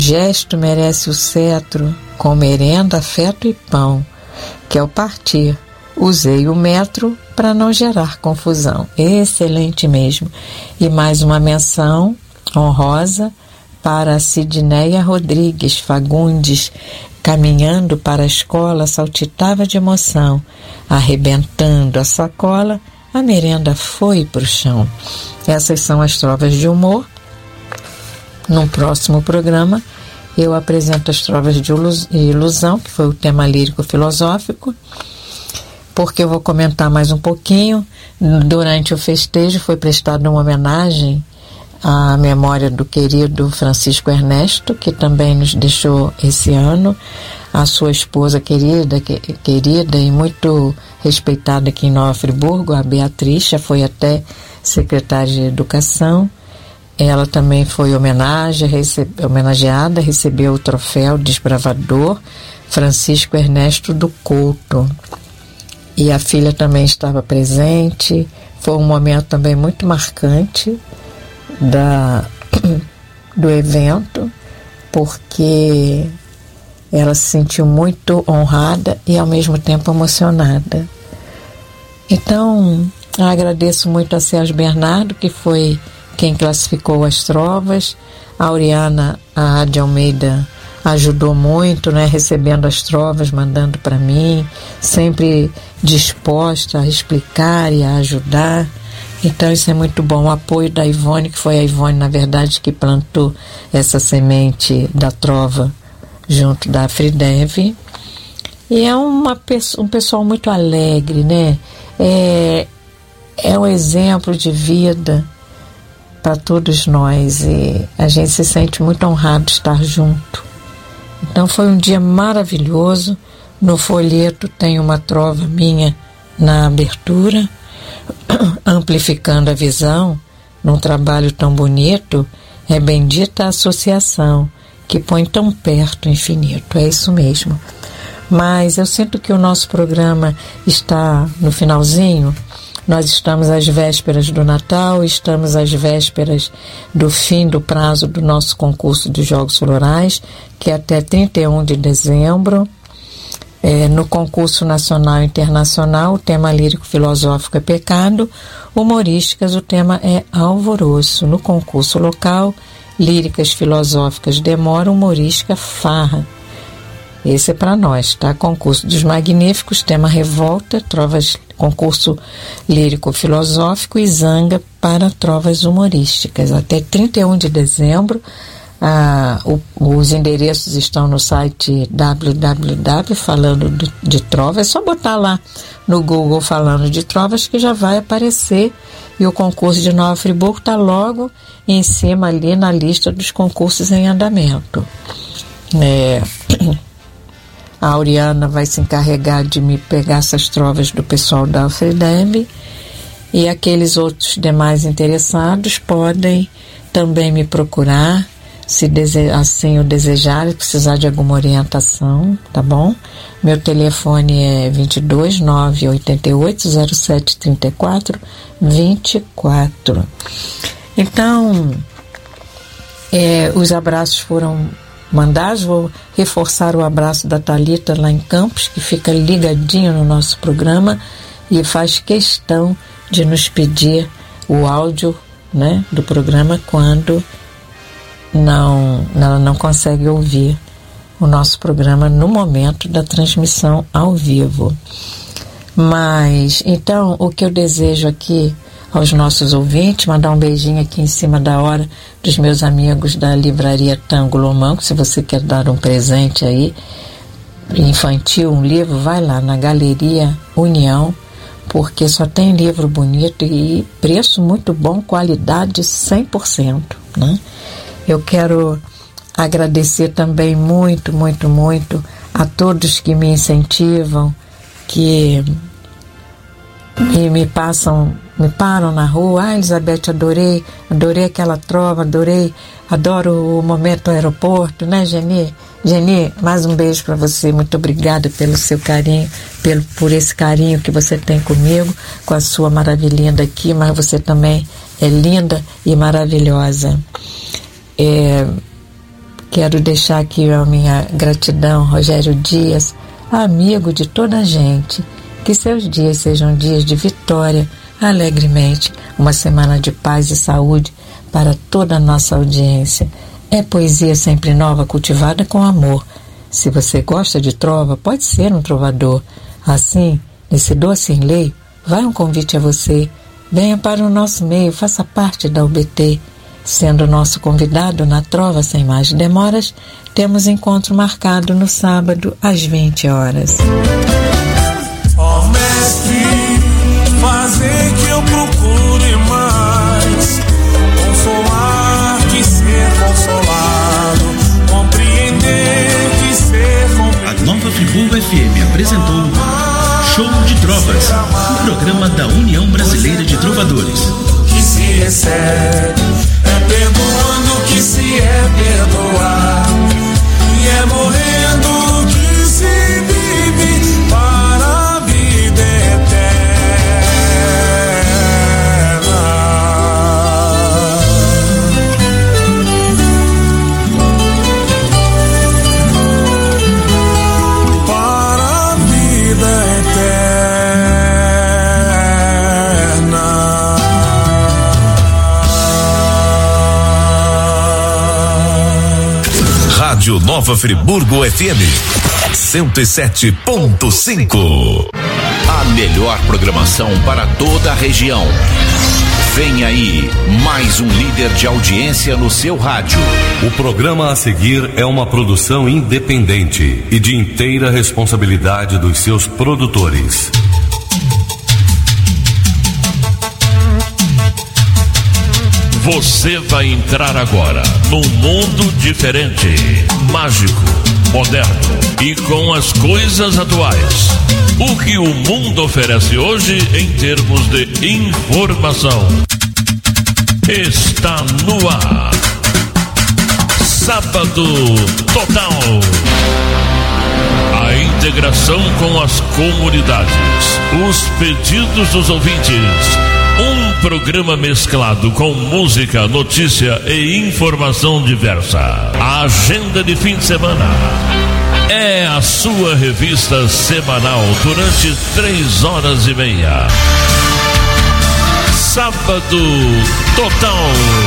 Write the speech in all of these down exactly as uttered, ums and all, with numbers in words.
gesto merece o cetro, com merenda, afeto e pão, que ao partir usei o metro para não gerar confusão. Excelente mesmo. E mais uma menção honrosa para a Sidneia Rodrigues Fagundes, caminhando para a escola, saltitava de emoção, arrebentando a sacola, a merenda foi para o chão. Essas são as trovas de humor. Num próximo programa, eu apresento as trovas de ilusão, que foi o tema lírico-filosófico, porque eu vou comentar mais um pouquinho. Durante o festejo foi prestada uma homenagem à memória do querido Francisco Ernesto, que também nos deixou esse ano, a sua esposa querida, que, querida e muito respeitada aqui em Nova Friburgo, a Beatriz, já foi até secretária de Educação. Ela também foi homenagem, recebe, homenageada, recebeu o troféu Desbravador Francisco Ernesto do Couto. E a filha também estava presente. Foi um momento também muito marcante da, do evento, porque ela se sentiu muito honrada e ao mesmo tempo emocionada. Então, eu agradeço muito a Sérgio Bernardo, que foi quem classificou as trovas. A Auriana a de Almeida ajudou muito, né, recebendo as trovas, mandando para mim, sempre disposta a explicar e a ajudar. Então isso é muito bom. O apoio da Ivone, que foi a Ivone, na verdade, que plantou essa semente da trova junto da Fridev. E é uma, um pessoal muito alegre, né? É, é um exemplo de vida para todos nós e a gente se sente muito honrado de estar junto. Então foi um dia maravilhoso. No folheto tem uma trova minha na abertura, amplificando a visão num trabalho tão bonito. É bendita a associação que põe tão perto o infinito. É isso mesmo. Mas eu sinto que o nosso programa está no finalzinho. Nós estamos às vésperas do Natal, estamos às vésperas do fim do prazo do nosso concurso de Jogos Florais, que é até trinta e um de dezembro. É, no concurso nacional e internacional, o tema lírico-filosófico é pecado, humorísticas, o tema é alvoroço. No concurso local, líricas filosóficas demora, humorística farra. Esse é para nós, tá? Concurso dos Magníficos, tema revolta, trovas, concurso lírico-filosófico e zanga para trovas humorísticas. Até trinta e um de dezembro, ah, o, os endereços estão no site w w w falando de, de trovas. É só botar lá no Google falando de trovas que já vai aparecer. E o concurso de Nova Friburgo está logo em cima ali na lista dos concursos em andamento. É... A Auriana vai se encarregar de me pegar essas trovas do pessoal da Alfredev, e aqueles outros demais interessados podem também me procurar, se dese- assim o desejarem, precisar de alguma orientação, tá bom? Meu telefone é vinte e dois, nove oito oito, zero sete três quatro, vinte e quatro. Então, é, os abraços foram mandados. Vou reforçar o abraço da Thalita lá em Campos, que fica ligadinho no nosso programa e faz questão de nos pedir o áudio, né, do programa quando não, ela não consegue ouvir o nosso programa no momento da transmissão ao vivo. Mas, então, o que eu desejo aqui aos nossos ouvintes, mandar um beijinho aqui em cima da hora dos meus amigos da Livraria Tango Lomanco. Se você quer dar um presente aí, infantil, um livro, vai lá na Galeria União, porque só tem livro bonito e preço muito bom, qualidade cem por cento, né? Eu quero agradecer também muito, muito, muito a todos que me incentivam, que me, me passam, me param na rua. Ah, Elizabeth, adorei, adorei aquela trova, adorei, adoro o momento do aeroporto, né, Geni? Geni, mais um beijo para você, muito obrigada pelo seu carinho, pelo, por esse carinho que você tem comigo, com a sua maravilhinha aqui, mas você também é linda e maravilhosa. É, Quero deixar aqui a minha gratidão, Rogério Dias, amigo de toda a gente. Que seus dias sejam dias de vitória, alegremente, uma semana de paz e saúde para toda a nossa audiência. É poesia sempre nova, cultivada com amor. Se você gosta de trova, pode ser um trovador. Assim, nesse doce enleio, vai um convite a você. Venha para o nosso meio, faça parte da U B T. Sendo nosso convidado na Trova Sem Mais Demoras, temos encontro marcado no sábado às vinte horas. Ó mestre, fazer que eu procure mais, consolar que ser consolado, compreender que ser compreendido. A Nova Friburgo F M apresentou Show de Trovas, um programa da União Brasileira de Trovadores. Que se recebe, é perdoando que se é perdoar, e é morrendo que se vive para a vida eterna, para a vida eterna. Rádio Nova Friburgo F M cento e sete ponto cinco. A melhor programação para toda a região. Vem aí mais um líder de audiência no seu rádio. O programa a seguir é uma produção independente e de inteira responsabilidade dos seus produtores. Você vai entrar agora num mundo diferente, mágico, moderno e com as coisas atuais. O que o mundo oferece hoje em termos de informação está no ar. Sábado Total. A integração com as comunidades, os pedidos dos ouvintes. Um programa mesclado com música, notícia e informação diversa. A agenda de fim de semana é a sua revista semanal durante três horas e meia. Sábado Total.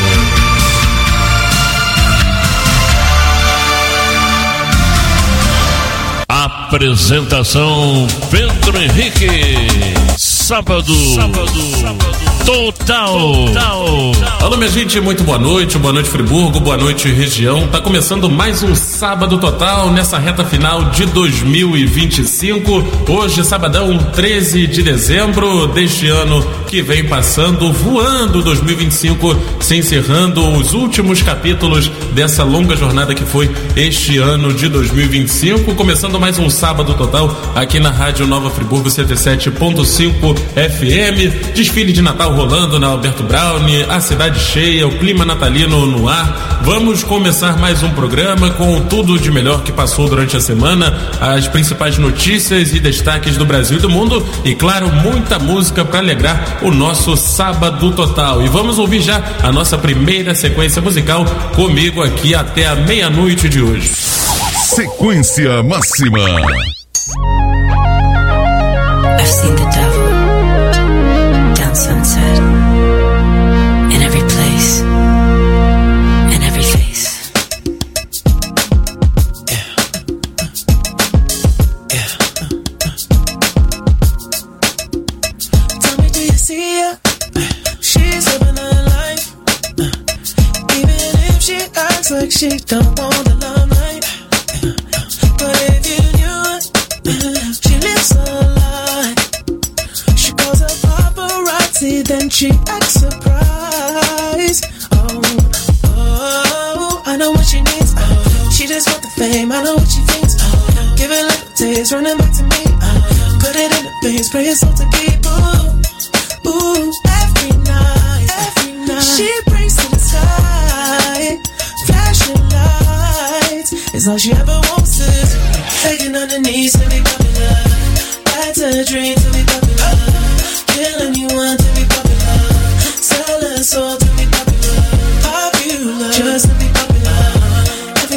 Apresentação Pedro Henrique. Sábado, sábado, sábado. Total. Total. Alô, minha gente, muito boa noite, boa noite Friburgo, boa noite região. Tá começando mais um Sábado Total nessa reta final de dois mil e vinte e cinco. Hoje, sabadão, treze de dezembro deste ano que vem passando, voando dois mil e vinte e cinco, se encerrando os últimos capítulos dessa longa jornada que foi este ano de dois mil e vinte e cinco. Começando mais um Sábado Total aqui na Rádio Nova Friburgo cento e sete ponto cinco F M. Desfile de Natal rolando na Alberto Browne, a cidade cheia, o clima natalino no ar. Vamos começar mais um programa com tudo de melhor que passou durante a semana, as principais notícias e destaques do Brasil e do mundo e, claro, muita música para alegrar o nosso Sábado Total. E vamos ouvir já a nossa primeira sequência musical comigo aqui até a meia-noite de hoje. Sequência máxima. I've seen the devil down sunset in every place, in every face. Yeah. Yeah. Tell me, do you see her? She's living her life, even if she acts like she don't want the limelight. But if you knew it, she lives a lie. She calls her paparazzi, then she acts surprised. Oh, oh, I know what she needs. Oh, she just want the fame, I know what she thinks. Oh, give it little taste, running back to me. Oh, put it in the face, pray it's all to keep. Ooh, ooh, every night, every night. She prays to the sky, flashing lights. It's all she ever wants is begging on her knees to be popular. That's a dream to be popular. Kill anyone to be popular. Sell her soul to be popular. Popular, just to be popular. Everybody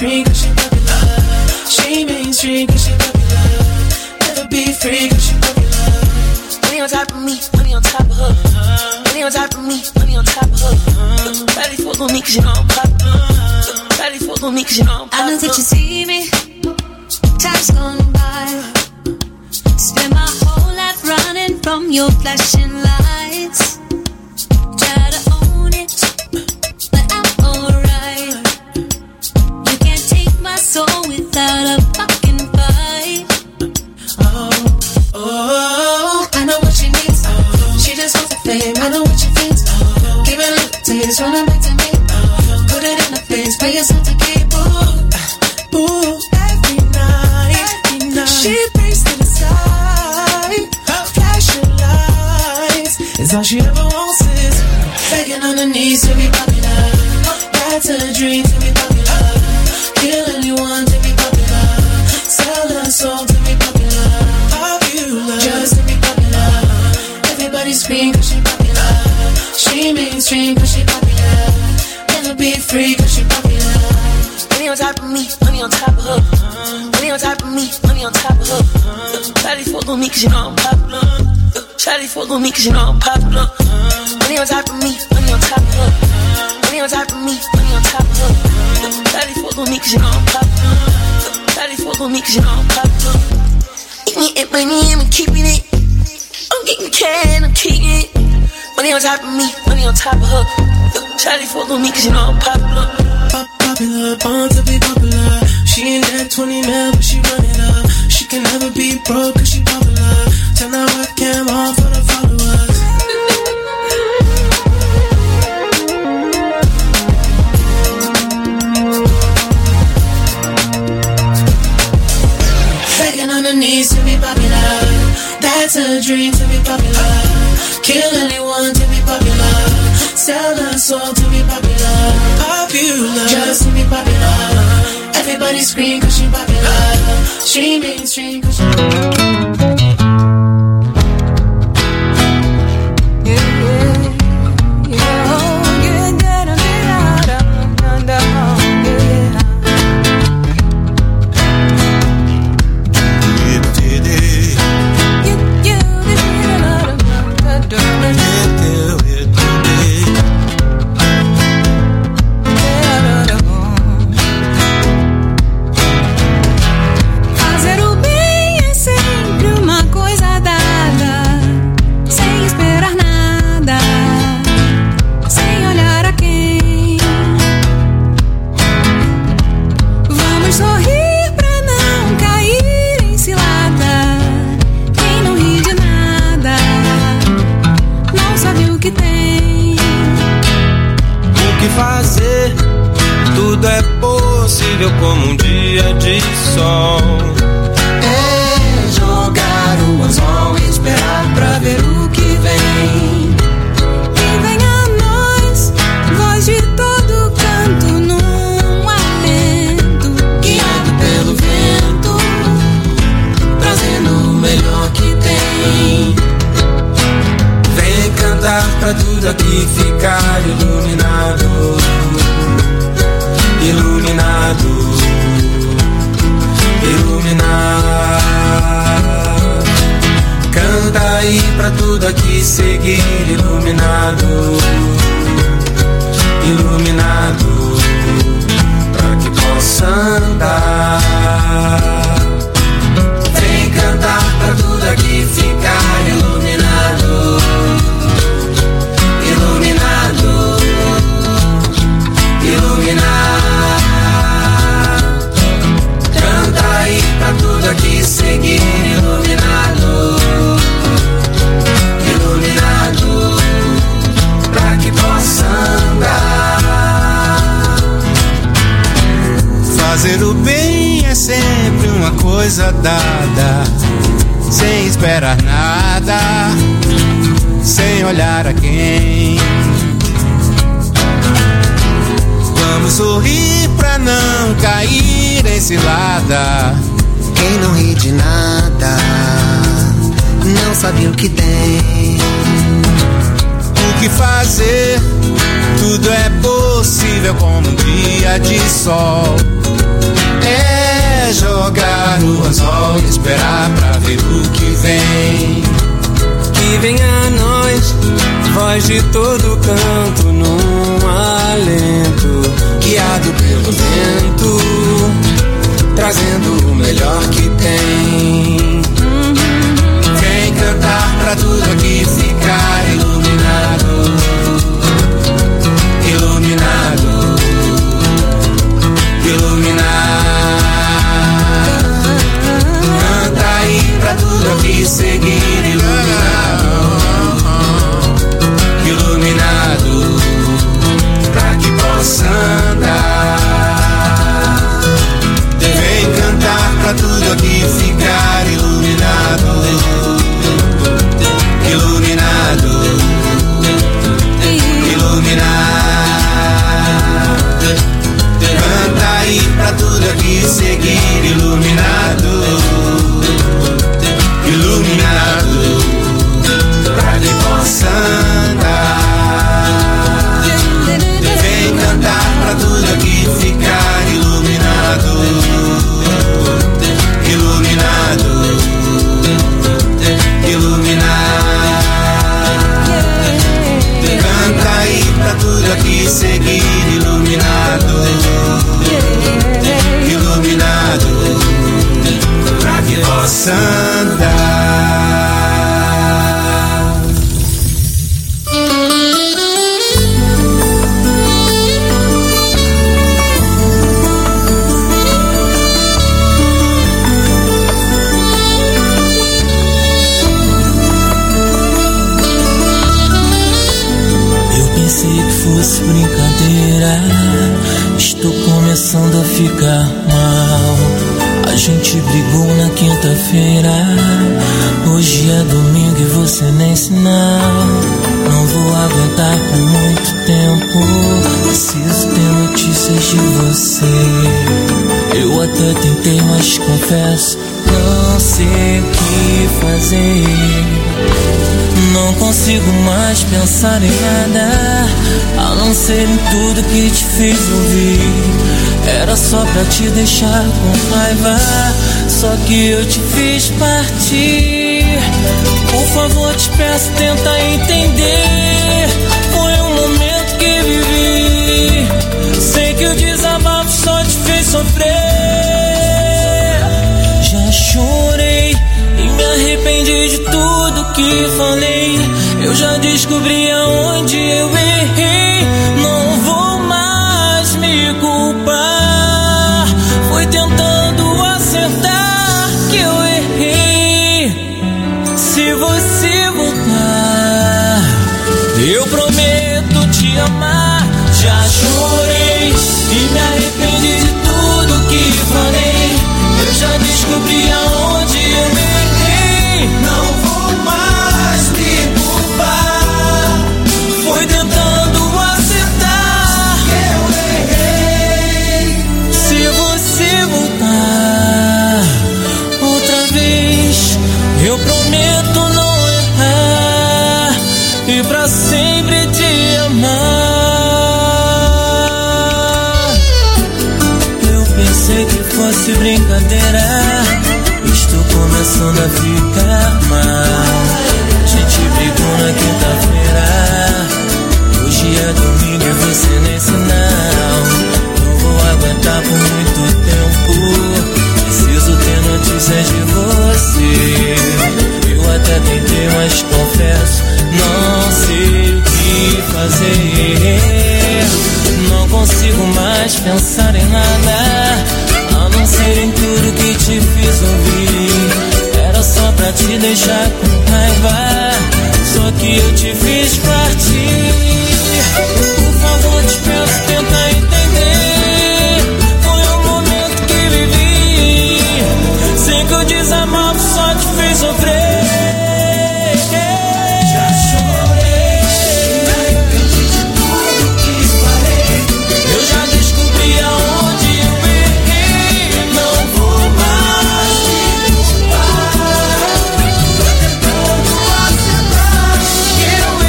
mainstream cause she popular. She mainstream cause she popular. Never be free cause she popular. Money on top of me, money on top of her. Money on top of me, money on top of her. Ready fuck on me cause you know I'm popular. Ready fuck on me cause you know I'm popular. I know that you see me, time's gone by. Spend my whole life running from your flashing lights. Try to own it, but I'm alright. You can't take my soul without a fucking fight. Oh, oh, I know what she needs. Oh, she just wants the fame. I know what she thinks. Oh, give it a little taste, run it back to me. Oh, put it in the face, pay yourself to keep. Ooh, ooh, every night, every night. She prays to the sky, flashing lights. It's all she ever wants is begging on her knees to be popular. That's her dream to be popular. Kill anyone to be popular. Sell her soul to be popular. Popular, just to be popular. Everybody scream cause she popular. She mainstream cause she popular. Never be free cause she popular. Money on top of me, money on top of her. Money on top of me, money on top of her. Shawty fuck on me cause you know I'm popular. Shawty fuck on me cause you know I'm popular. Money on top of me, money on top of her. Money on top of me, money on top of her. Shawty fuck on me cause you know I'm popular. Shawty fuck on me cause you know I'm popular. Eating it, money, I'm keeping it. I'm getting cash, I'm keeping it. Money on top of me, money on top of her. Shawty fuck on me cause you know I'm popular. Pop popular, born to be popular. She ain't that twenty mil, but she run it up. She can never be broke cause she popular. Turn that webcam on for the followers. Begging on her knees to be popular. That's her dream to be popular. Kill anyone to be popular. Sell her soul to be popular. Popular, just to be popular. Everybody scream cause she popular. She mainstream cause she como um dia de sol. É jogar o anzol e esperar pra ver o que vem. E vem a nós, voz de todo canto num alento, guiado pelo vento, trazendo o melhor que tem. Vem cantar pra tudo aqui ficar iluminado. Iluminado, iluminado. Canta aí pra tudo aqui seguir iluminado, iluminado, pra que possa andar. Vem cantar pra tudo aqui ficar iluminado, iluminado, iluminado. Pra tudo aqui seguir iluminado, iluminado, pra que possa andar. Fazer o bem é sempre uma coisa dada, sem esperar nada, sem olhar a quem. Vamos sorrir pra não cair em cilada. Quem não ri de nada não sabe o que tem. O que fazer? Tudo é possível como um dia de sol. o anzol e esperar pra ver o que vem. Que venha a nós, voz de todo canto num alento, guiado pelo vento, trazendo o melhor que tem. Vem cantar pra tudo aqui ficar iluminado, iluminado, iluminado. Canta aí pra tudo aqui seguir iluminado, iluminado, pra que possa andar. Vem cantar pra tudo aqui ficar iluminado, iluminado, iluminado. Canta aí pra tudo aqui seguir iluminado, iluminado, pra que possa andar. Vem cantar pra tudo aqui ficar iluminado, iluminado, iluminado. Canta aí pra tudo aqui seguir iluminado, iluminado, pra que possa andar. Pensei que fosse brincadeira, estou começando a ficar mal. A gente brigou na quinta-feira, hoje é domingo e você nem sinal. Não vou aguentar por muito tempo, preciso ter notícias de você. Eu até tentei, mas confesso, não sei o que fazer. Não consigo mais pensar em nada, a não ser em tudo que te fiz ouvir. Era só pra te deixar com raiva, só que eu te fiz partir. Por favor, te peço, tenta entender. Foi um momento que vivi, sei que o desabafo só te fez sofrer. Já chorei e me arrependi de tudo que falei. Eu já descobri aonde eu errei. Não vou mais me culpar. Foi tentando acertar que eu errei. Se você voltar, eu prometo te amar. Já chorei e me arrependi de tudo que falei. Eu já descobri aonde eu errei. Não vou mais me culpar. Foi tentando acertar que eu errei. Se você voltar outra vez, eu prometo não errar e pra sempre te amar. Eu pensei que fosse brincadeira, estou começando a ficar mal. A gente brigou na quinta-feira, hoje é domingo e você nem sinal. Não vou aguentar por muito tempo, preciso ter notícias de você. Eu até tentei, mas confesso, não sei o que fazer. Não consigo mais pensar em nada, a não ser em tudo que te fiz ouvir. Era só pra te deixar com raiva, só que eu te fiz partir. Por favor, te peço, tenta entender. Foi um momento que vivi, sei que o desabafo só te fez sofrer. Já chorei, me arrependi de tudo que falei. Eu já descobri aonde eu errei. Não vou mais me culpar. Tô tentando acertar que eu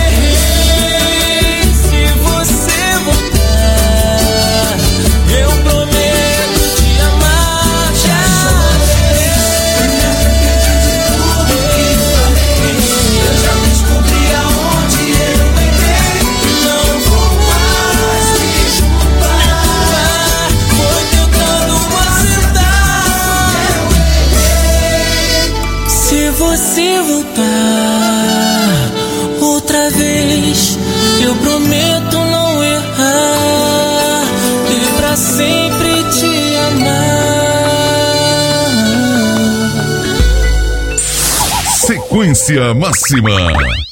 você voltar outra vez, eu prometo não errar e pra sempre te amar. Sequência Máxima.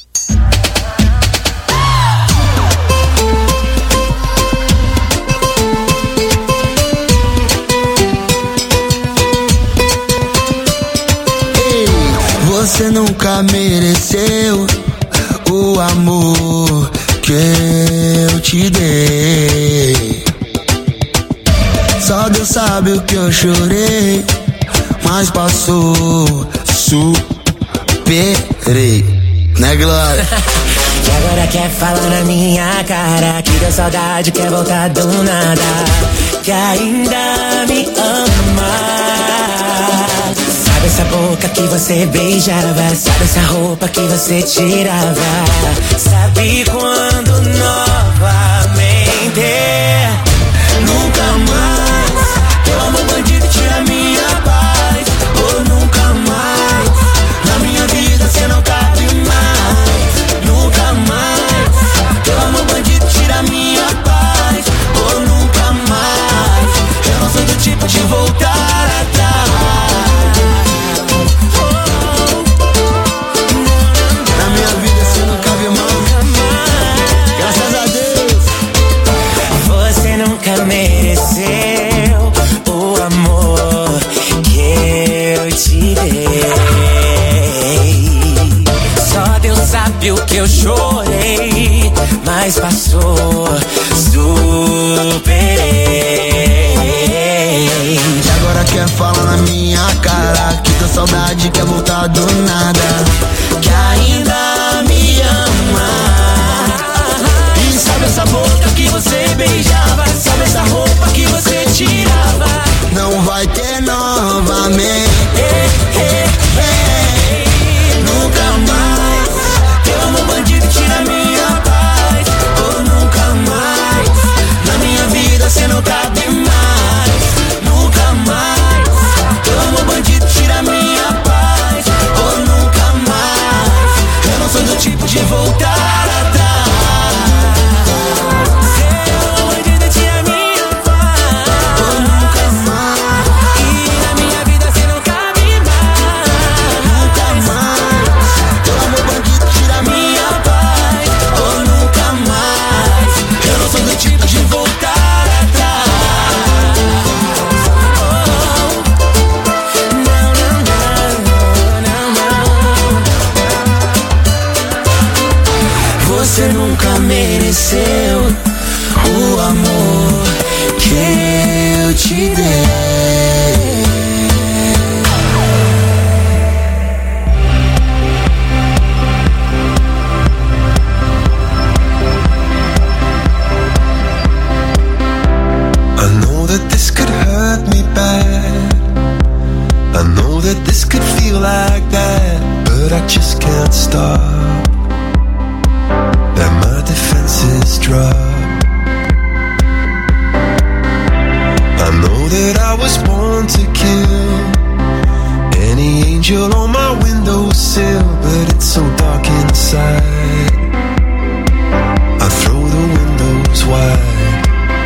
Você nunca mereceu o amor que eu te dei. Só Deus sabe o que eu chorei, mas passou, superei, né, Glória? E agora quer falar na minha cara que deu saudade, quer voltar do nada, que ainda me ama. Sabe essa boca que você beijava, sabe essa roupa que você tirava, sabe quando novamente nunca mais eu amo bandido e tira minha paz. Oh, nunca mais na minha vida cê não cabe mais. Nunca mais eu amo bandido e tira minha paz. Oh, nunca mais eu não sou do tipo de voltar atrás. Mereceu o amor que eu te dei. Só Deus sabe o que eu chorei, mas passou, superei. E agora quer falar na minha cara que tua saudade quer voltar do nada, que ainda me ama. E sabe essa boca que você beijava, sabe essa roupa que você tirava, não vai ter novamente. Ei, ei, ei. Nunca mais eu amo bandido e tira minha paz. Oh, nunca mais na minha vida cê não cabe mais. Nunca mais eu amo bandido e tira minha paz. Oh, nunca mais eu não sou do tipo de voltar atrás. Você nunca mereceu o amor que eu te dei. I know that this could hurt me bad, I know that this could feel like that, but I just can't stop. That my defenses drop. I know that I was born to kill any angel on my windowsill, but it's so dark inside. I throw the windows wide.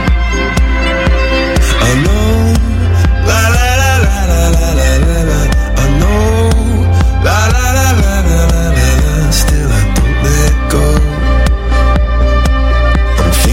I know, la la la la la la la la la. I know, la la la la la la la la. Still I don't let go.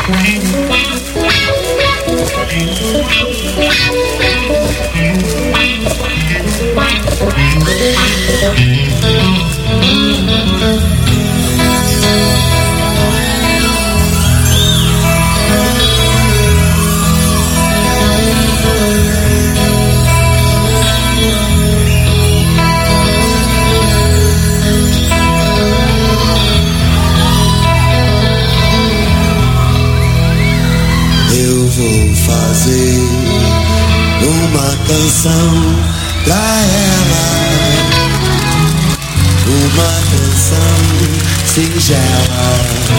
Eu vou fazer uma canção pra ela, uma canção singela,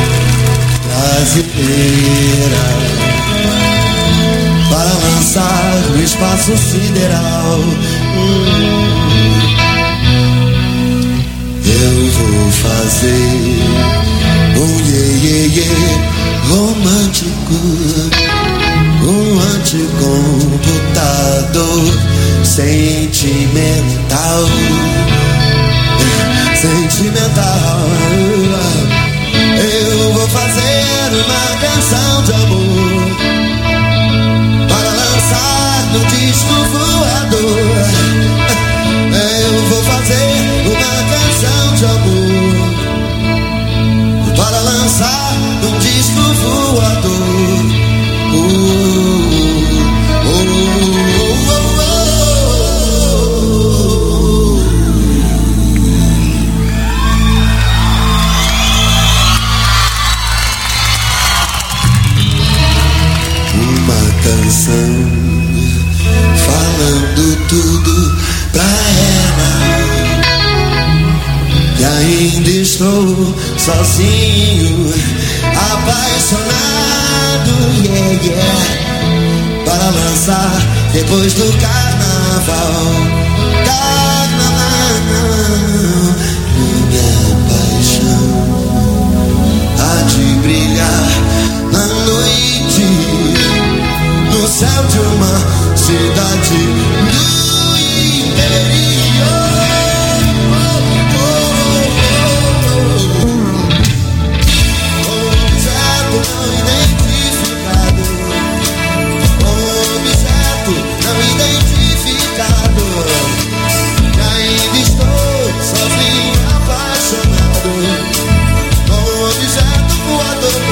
brasileira, para lançar no espaço sideral. Hum. Eu vou fazer um iê, iê, iê romântico, um anticomputador sentimental, sentimental. Eu vou fazer uma canção de amor para lançar no disco voador. Eu vou fazer uma canção de amor para lançar no disco voador. Uh, uh, uh, uh, uh. Uma canção falando tudo pra ela, que ainda estou sozinho, apaixonado, yeah, yeah, para lançar depois do carnaval. Carnaval, minha paixão há de brilhar na noite, no céu de uma cidade do interior. Sozinho, apaixonado, com um objeto voador.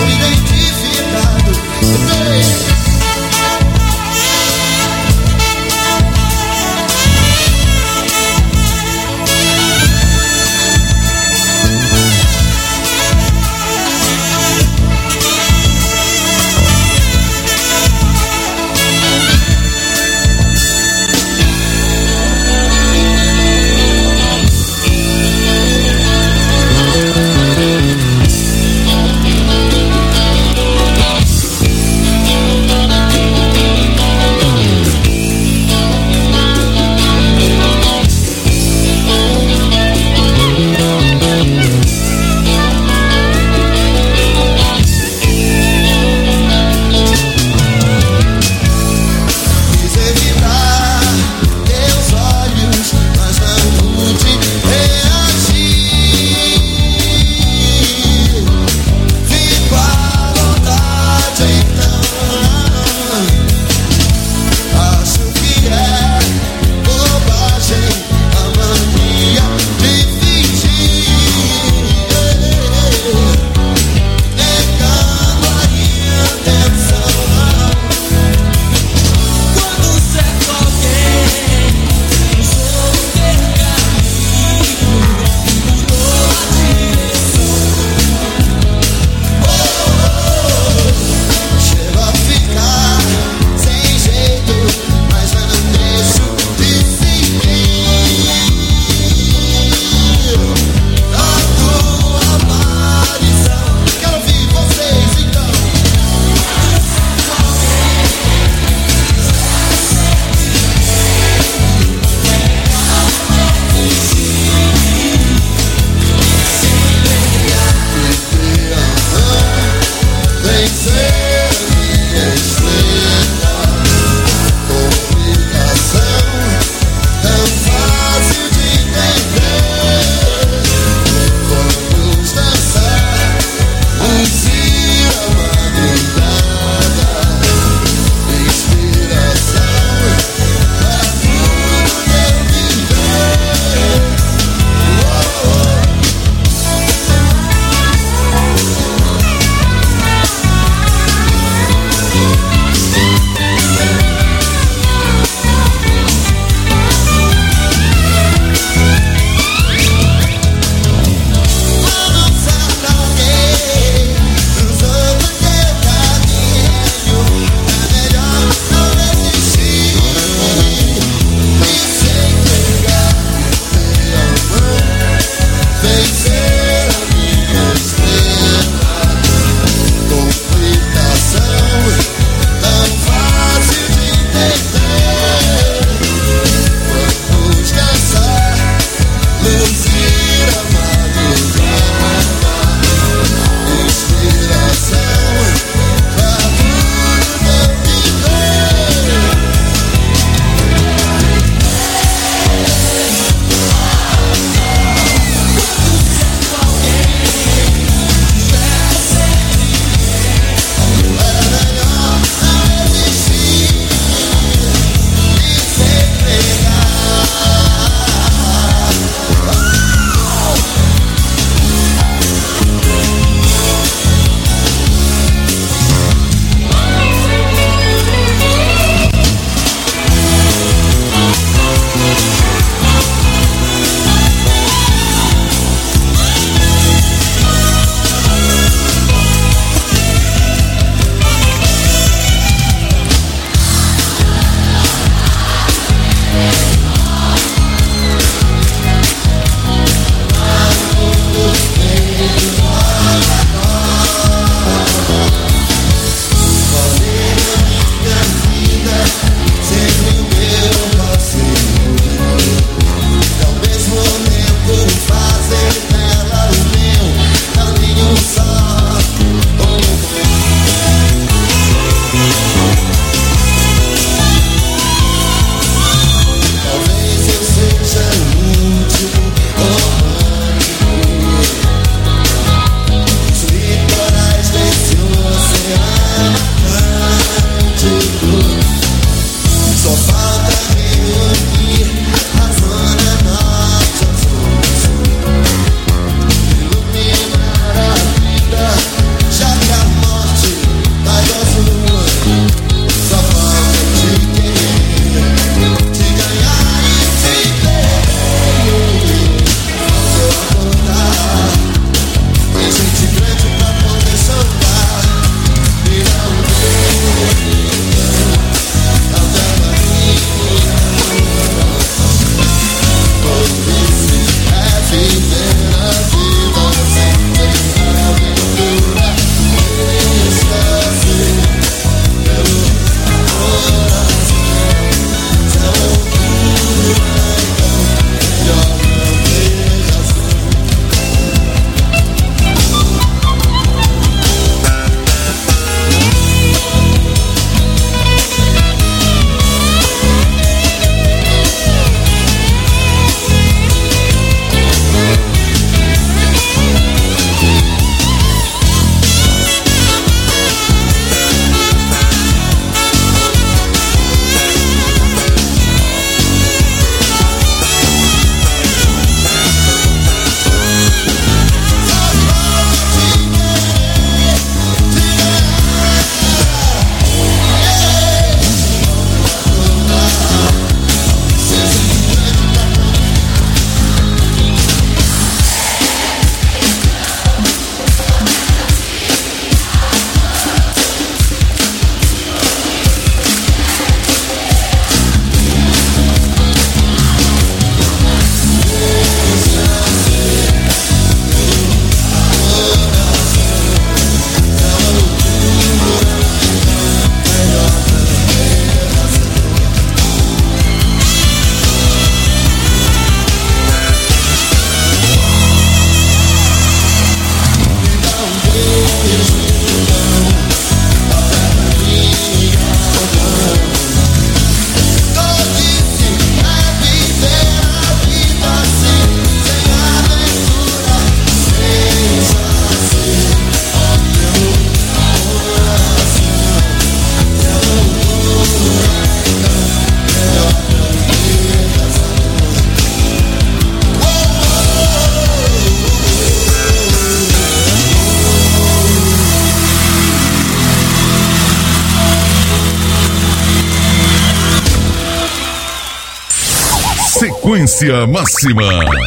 Frequência máxima.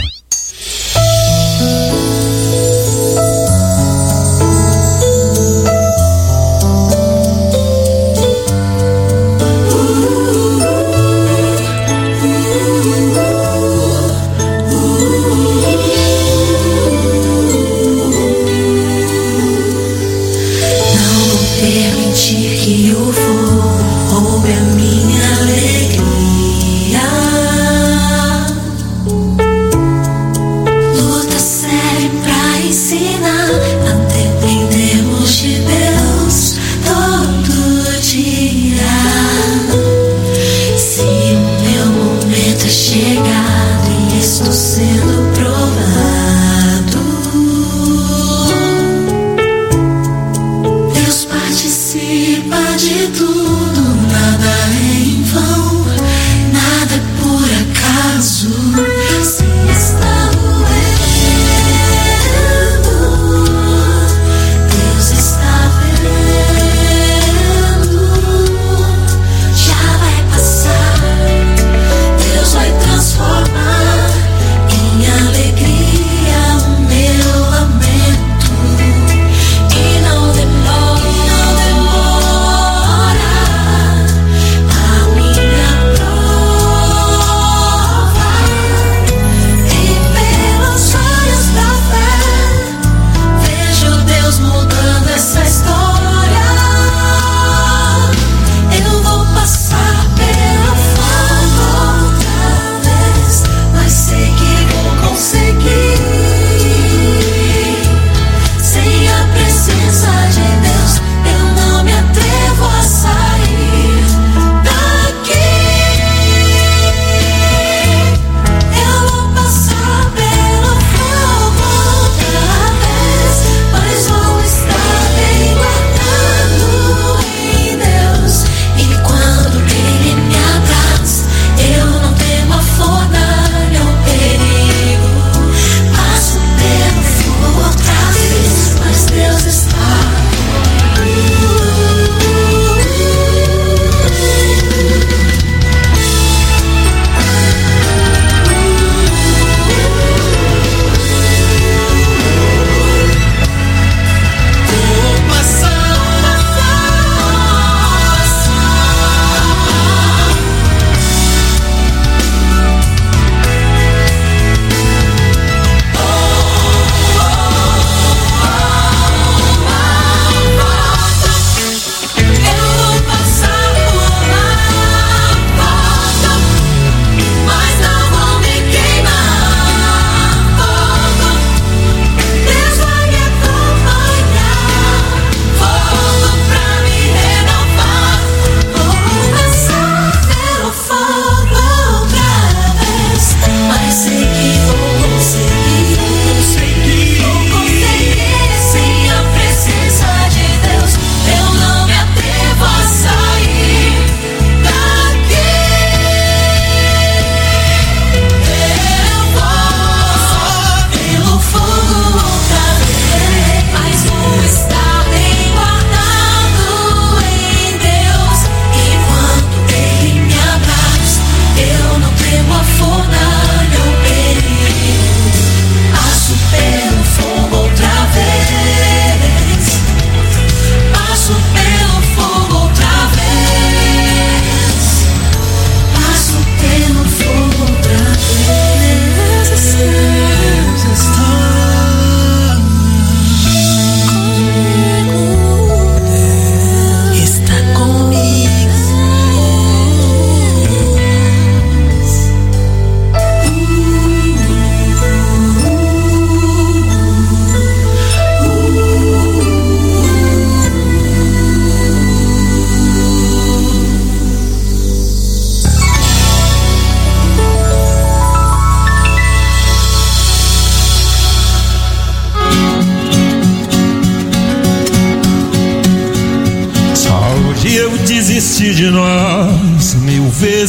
desisti de nós mil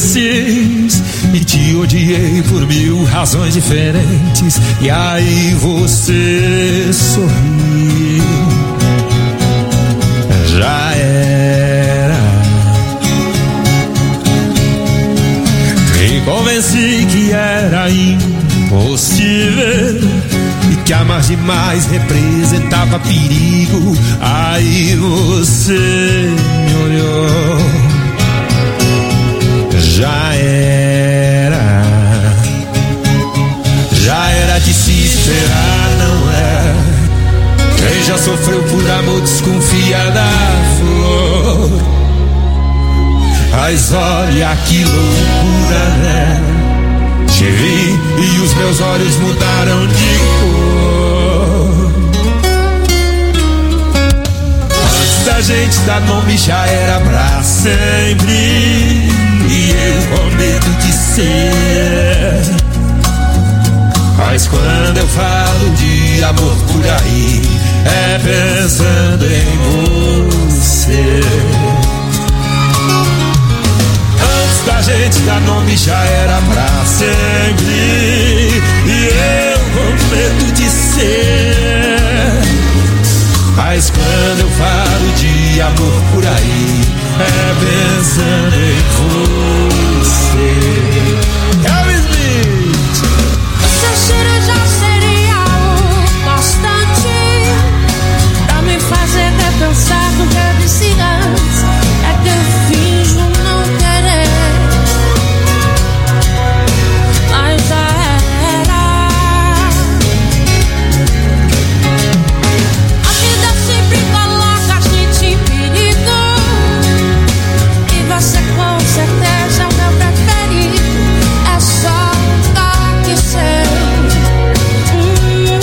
vezes e te odiei por mil razões diferentes. E aí você sorriu, já era. Me convenci que era mais representava perigo. Aí você me olhou, já era, já era de se esperar, não é? Quem já sofreu por amor desconfia da flor. Mas olha que loucura, né? Te vi e os meus olhos mudaram de cor. Antes da gente dar nome já era pra sempre, e eu com medo de ser. Mas quando eu falo de amor por aí, é pensando em você. Antes da gente dar nome já era pra sempre, e eu com medo de ser. Mas quando eu falo de amor por aí, é pensando em você. Elvis Smith. Seu cheiro já seria o bastante pra me fazer repensar no que eu disse antes. É que eu finjo não querer, mas já era. A vida sempre coloca a gente em perigo, e você com certeza é o meu preferido. É só um toque seu. Hum,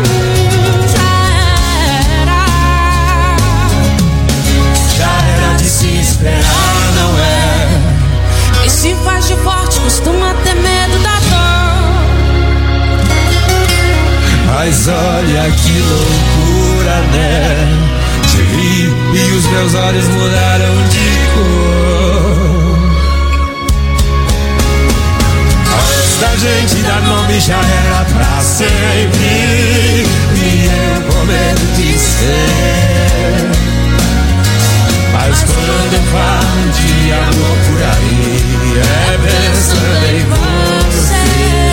já era. Já era de se esperar, não é? E se faz de forte, costuma ter medo da dor. Mas olha que loucura, né? Te vi e os meus olhos mudaram de cor. Antes da gente dar nome já era pra sempre, e eu com medo de ser. Mas quando eu falo de amor por aí, é pensando em você.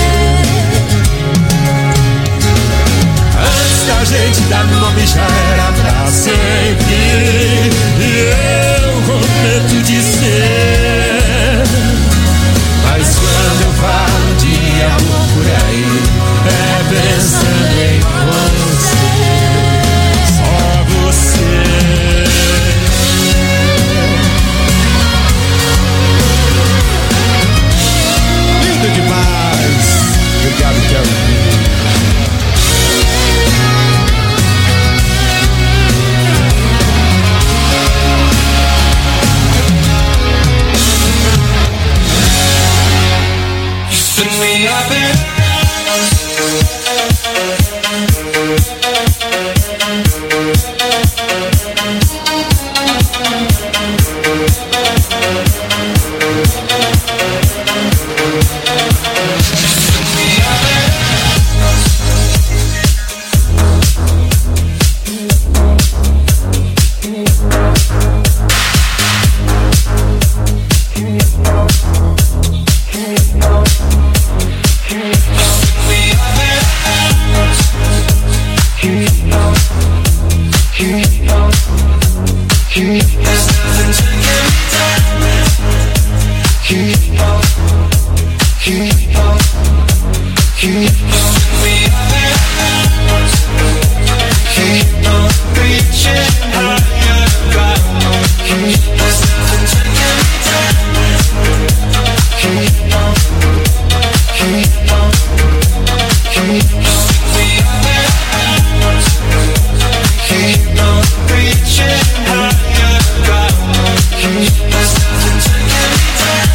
Antes da gente dar nome já era pra sempre, e eu com medo de ser. Mas quando eu falo de amor por aí, é pensando em você. Só você. Lindo demais. Obrigado, Kelly.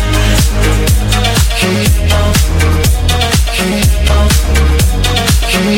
Keep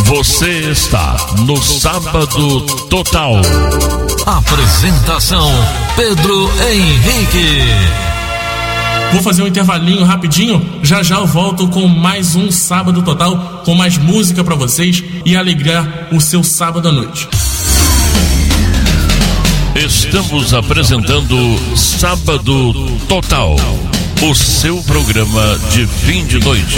Você está no Sábado Total. Apresentação: Pedro Henrique. Vou fazer um intervalinho rapidinho, já já eu volto com mais um Sábado Total, com mais música pra vocês e alegrar o seu sábado à noite. Estamos apresentando Sábado Total, o seu programa de fim de noite.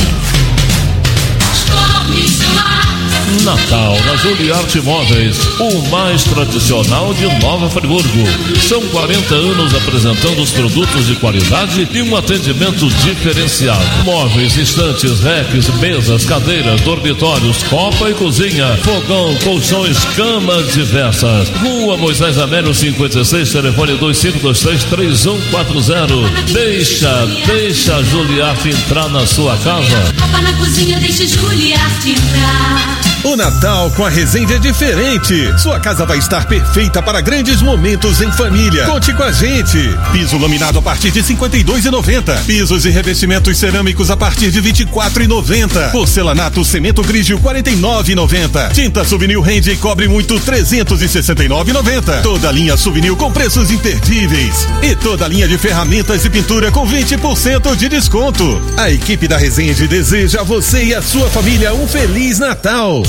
Natal na Juliarte Móveis, o mais tradicional de Nova Friburgo. São quarenta anos apresentando os produtos de qualidade e um atendimento diferenciado. Móveis, estantes, racks, mesas, cadeiras, dormitórios, copa e cozinha, fogão, colchões, camas diversas. Rua Moisés Amélio cinquenta e seis, telefone dois cinco dois três, três um quatro zero. Deixa, deixa a Juliarte entrar na sua casa. Copa na cozinha, deixa Juliarte entrar. O Natal com a Resende é diferente. Sua casa vai estar perfeita para grandes momentos em família. Conte com a gente. Piso laminado a partir de cinquenta e dois reais e noventa centavos. Pisos e revestimentos cerâmicos a partir de vinte e quatro reais e noventa centavos. Porcelanato cimento Grigio quarenta e nove reais e noventa centavos. Tinta Souvenir Rende Cobre Muito trezentos e sessenta e nove reais e noventa centavos. Toda a linha Souvenir com preços imperdíveis. E toda a linha de ferramentas e pintura com vinte por cento de desconto. A equipe da Resende deseja a você e a sua família um Feliz Natal.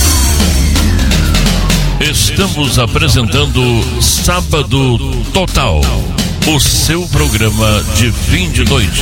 Estamos apresentando Sábado Total, o seu programa de fim de noite.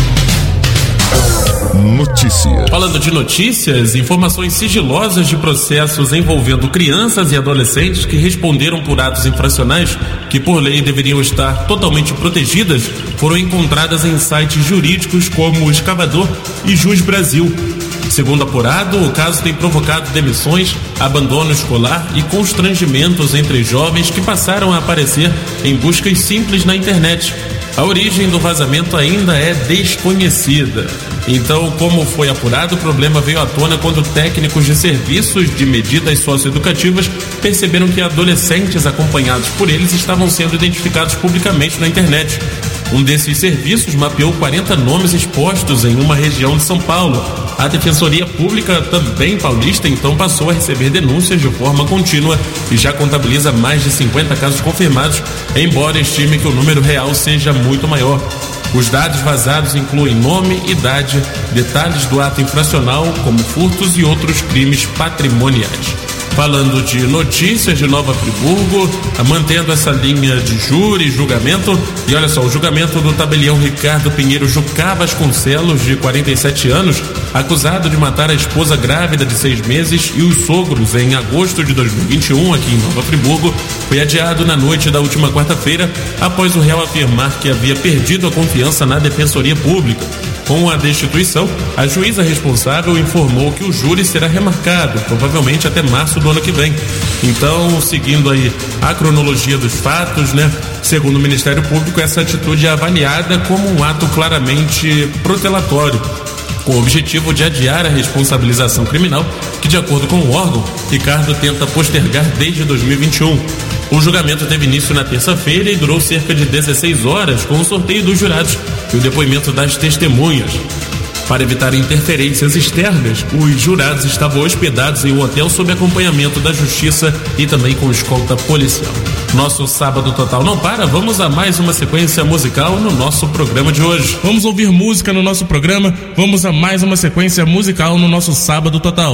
Notícias. Falando de notícias, informações sigilosas de processos envolvendo crianças e adolescentes que responderam por atos infracionais que por lei deveriam estar totalmente protegidas foram encontradas em sites jurídicos como o Escavador e Jus Brasil. Segundo apurado, o caso tem provocado demissões, abandono escolar e constrangimentos entre jovens que passaram a aparecer em buscas simples na internet. A origem do vazamento ainda é desconhecida. Então, como foi apurado, o problema veio à tona quando técnicos de serviços de medidas socioeducativas perceberam que adolescentes acompanhados por eles estavam sendo identificados publicamente na internet. Um desses serviços mapeou quarenta nomes expostos em uma região de São Paulo. A Defensoria Pública, também paulista, então passou a receber denúncias de forma contínua e já contabiliza mais de cinquenta casos confirmados, embora estime que o número real seja muito maior. Os dados vazados incluem nome, idade, detalhes do ato infracional, como furtos e outros crimes patrimoniais. Falando de notícias de Nova Friburgo, mantendo essa linha de júri e julgamento, e olha só, o julgamento do tabelião Ricardo Pinheiro Jucá Vasconcelos, de quarenta e sete anos, acusado de matar a esposa grávida de seis meses e os sogros em agosto de dois mil e vinte e um aqui em Nova Friburgo, foi adiado na noite da última quarta-feira, após o réu afirmar que havia perdido a confiança na Defensoria Pública. Com a destituição, a juíza responsável informou que o júri será remarcado, provavelmente até março do ano que vem. Então, seguindo aí a cronologia dos fatos, né? Segundo o Ministério Público, essa atitude é avaliada como um ato claramente protelatório, com o objetivo de adiar a responsabilização criminal que, de acordo com o órgão, Ricardo tenta postergar desde dois mil e vinte e um. O julgamento teve início na terça-feira e durou cerca de dezesseis horas, com o sorteio dos jurados e o depoimento das testemunhas. Para evitar interferências externas, os jurados estavam hospedados em um hotel sob acompanhamento da justiça e também com escolta policial. Nosso Sábado Total não para, vamos a mais uma sequência musical no nosso programa de hoje. Vamos ouvir música no nosso programa, vamos a mais uma sequência musical no nosso Sábado Total.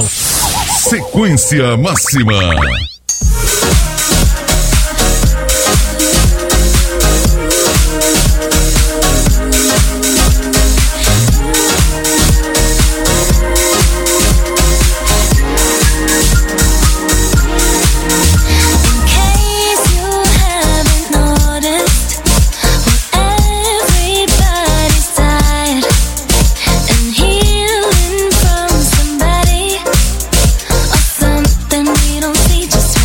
Sequência máxima. Just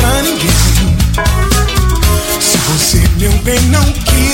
pra ninguém. Se você, meu bem, não quis